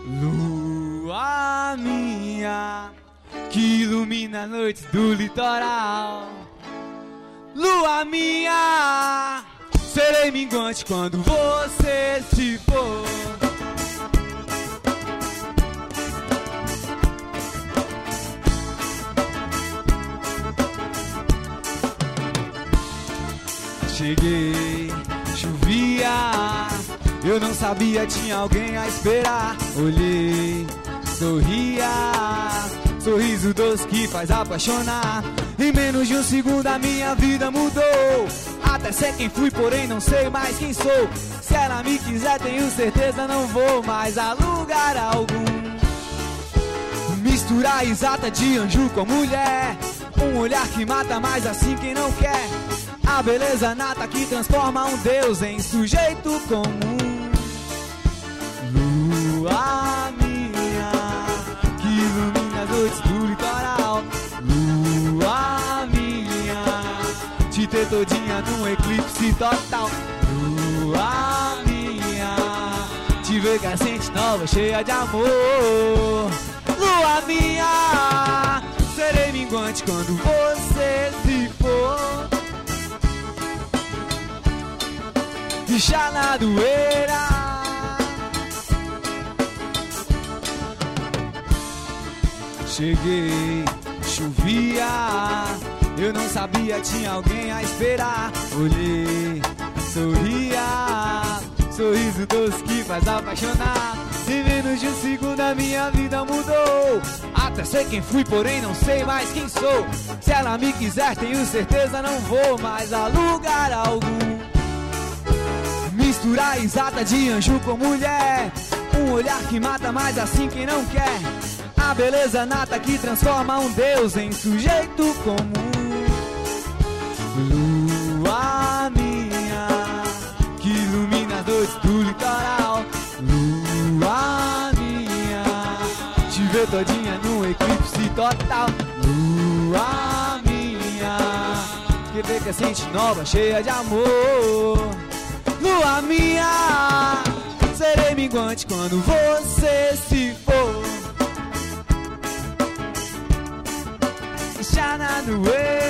Lua minha, que ilumina a noite do litoral. Lua minha, serei minguante quando você se for. Cheguei, chovia, eu não sabia, tinha alguém a esperar. Olhei, sorria, sorriso doce que faz apaixonar. Em menos de um segundo a minha vida mudou. Até sei quem fui, porém não sei mais quem sou. Se ela me quiser, tenho certeza, não vou mais a lugar algum. Misturar exata de anjo com mulher. Um olhar que mata, mas assim quem não quer. A beleza nata que transforma um deus em sujeito comum. Lua minha, que ilumina as noites do litoral. Lua minha, te ter todinha num eclipse total. Lua minha, te ver crescente nova, cheia de amor. Lua minha, serei minguante quando você se for. Deixar na doeira. Cheguei, chovia, eu não sabia, tinha alguém a esperar. Olhei, sorria, sorriso doce que faz apaixonar. Em menos de um segundo a minha vida mudou. Até sei quem fui, porém não sei mais quem sou. Se ela me quiser, tenho certeza, não vou mais a lugar algum. Misturar exata de anjo com mulher. Um olhar que mata, mas assim quem não quer. A beleza nata que transforma um deus em sujeito comum. Lua minha, que ilumina as noites do litoral. Lua minha, te ver todinha num eclipse total. Lua minha, que vê crescente nova, cheia de amor. Lua minha, serei minguante quando você se for. Deixar na doer.